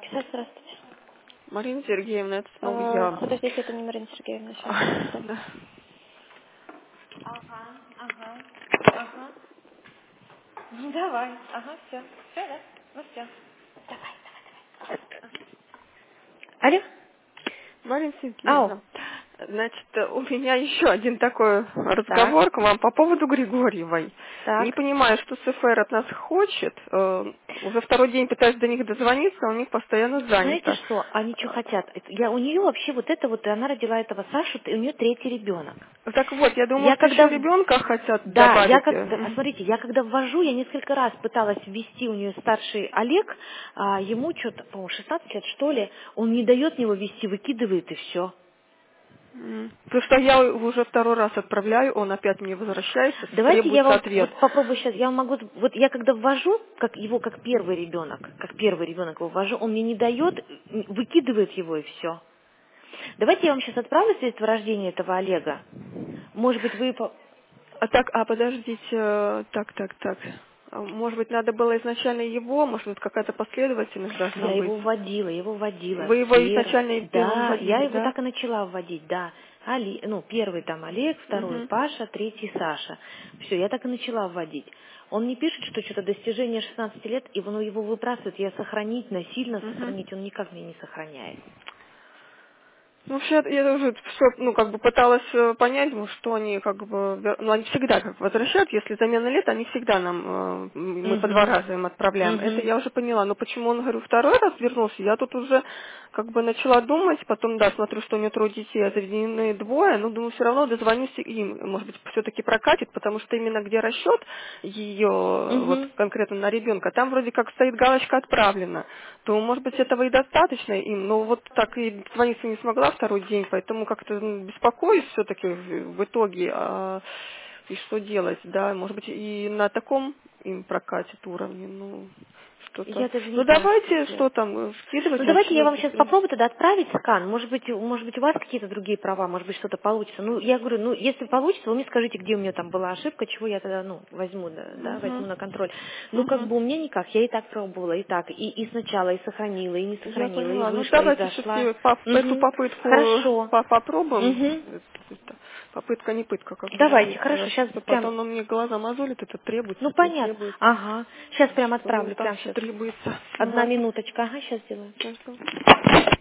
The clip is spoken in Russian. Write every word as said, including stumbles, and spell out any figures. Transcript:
Да, здравствуйте. Марина Сергеевна, это снова А, я. подождите, это не Марина Сергеевна, сейчас. Да. Ага, ага, ага. Ну, давай, ага, все. Все, да? Ну, все. Давай, давай, давай. Алло? Марина Ау, Сергеевна, значит, у меня еще один такой так, разговор к вам по поводу Григорьевой. Не так. понимаю, что СФР от нас хочет. Э, Уже второй день пытаюсь до них дозвониться, а у них постоянно Знаете занято. что, они что хотят? Это- Я, у нее вообще вот это вот, она родила этого Сашу, и у нее третий ребенок. Так вот, я думаю, Я может, еще когда, ребенка хотят да, я добавить. как, э, да, м. посмотрите, я когда ввожу, я несколько раз пыталась ввести у нее старший Олег, а, ему что-то, по-моему, шестнадцать лет, что ли, он не дает его ввести, выкидывает и все. М. Потому что я уже второй раз отправляю, он опять мне возвращается, Давайте я требуется вам ответ. вот попробую сейчас, я вам могу, вот я когда ввожу, как его как первый ребенок, как первый ребенок его ввожу, он мне не дает, м, выкидывает его и все. Давайте я вам сейчас отправлю свидетельство рождения этого Олега. Может быть, вы... по- А так, а подождите, э, так, так, так. А Может быть, надо было изначально его, может быть, какая-то последовательность должна Я быть. его вводила, его вводила. Вы его Пер... изначально и первым Да, я вводили, его да? так и начала вводить, да. Али... Ну, первый там Олег, второй Угу. Паша, третий Саша. Все, я так и начала вводить. Он не пишет, что что-то достижение шестнадцати лет, и он его выбрасывает. Я сохранить, насильно Угу. сохранить, он никак мне не сохраняет. Ну, вообще, я уже все, ну, как бы пыталась э, понять, ну, что они, как бы, вер- ну, они всегда как бы возвращают, если замена лет, они всегда нам, э, мы по два Угу. раза им отправляем. Это Угу. я уже поняла. Но почему он, говорю, второй раз вернулся, я тут уже, как бы, начала думать, потом, да, смотрю, что у нее трое детей, а заведены двое, ну, думаю, все равно дозвонюсь им, может быть, все-таки прокатит, потому что именно где расчет ее, вот, Угу. конкретно на ребенка, там вроде как стоит галочка «отправлено», то, может быть, этого и достаточно им, но вот так и звониться не смогла второй день, поэтому как-то м, беспокоюсь все-таки в, в итоге, а, и что делать, да, может быть, и на таком им прокатит уровне, ну, что-то. Я даже не Ну, знаю, что давайте, сделать. что там, э, Ну скидывайте давайте я отчет. вам сейчас попробую тогда отправить скан. Может быть, у- может быть, у вас какие-то другие права, может быть, что-то получится. Ну, я говорю, ну, если получится, вы мне скажите, где у меня там была ошибка, чего я тогда, ну, возьму, да, да, возьму Угу. на контроль. Ну, как Угу. бы у меня никак, я и так пробовала, и так, и, и сначала, и сохранила, и не Я сохранила, и поняла. Ну, вышла, и давайте зашла. все-таки эту Угу. попытку Хорошо. по- попробуем. Угу. Это попытка не пытка, как Давайте, говорится. хорошо, Да. сейчас Что прям, потом он мне глаза мозолит, это требуется, ну, это не понятно. требуется. Ага, сейчас прям Что ему отправлю, там прям все сейчас. требуется. Одна Ага. минуточка, ага, сейчас сделаю. Хорошо.